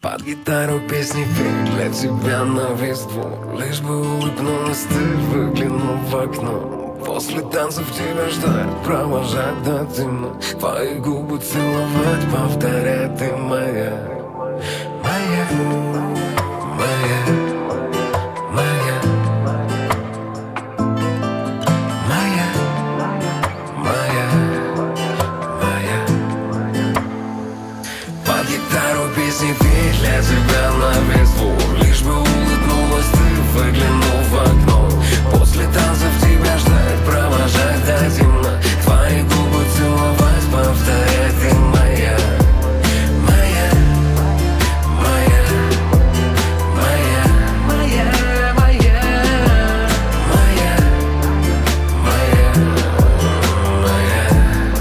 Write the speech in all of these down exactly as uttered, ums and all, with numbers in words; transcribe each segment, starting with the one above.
Под гитару песни петь для тебя на весь двор. Лишь бы улыбнулась ты, выглянув в окно. После танцев тебя ждать, провожать до темна. Твои губы целовать, повторять: ты моя, моя, моя, моя, моя, моя, моя. Под гитару песни петь для тебя на весь двор. Лишь бы улыбнулась ты, выглянув в окно. После танцев тебя ждать, провожать до темна. Твои губы целовать, повторять: ты моя, моя, моя, моя, моя, моя, моя, моя, моя.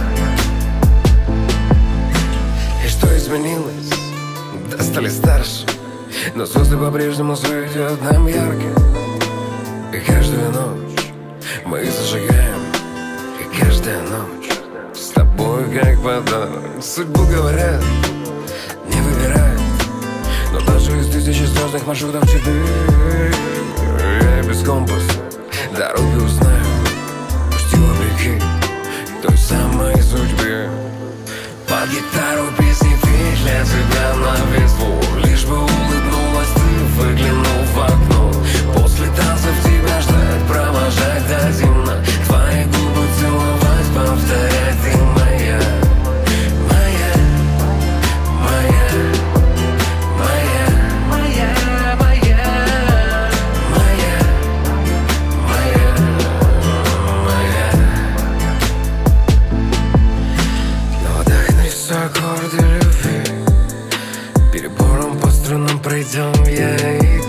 И что изменилось? Да стали старше, но звезды по-прежнему светят нам ярко. И каждую ночь мы зажигаем, и каждая ночь с тобой как подарок. Судьбу, говорят, не выбирают, но даже из тысячи звездных маршрутов четыре я без компаса дороги узнаю, пусть и вопреки той самой судьбе. Под гитару песни петь для тебя на весь двор. Лишь бы улыбнулась ты, выглянув в окно. После танцев тебя ждать, провожать до темна. Твои губы целовать, повторять: ты моя, моя, моя, моя, моя, моя, моя, моя, моя. На водах нарисую аккорды любви, перебором по струнам пройдем я и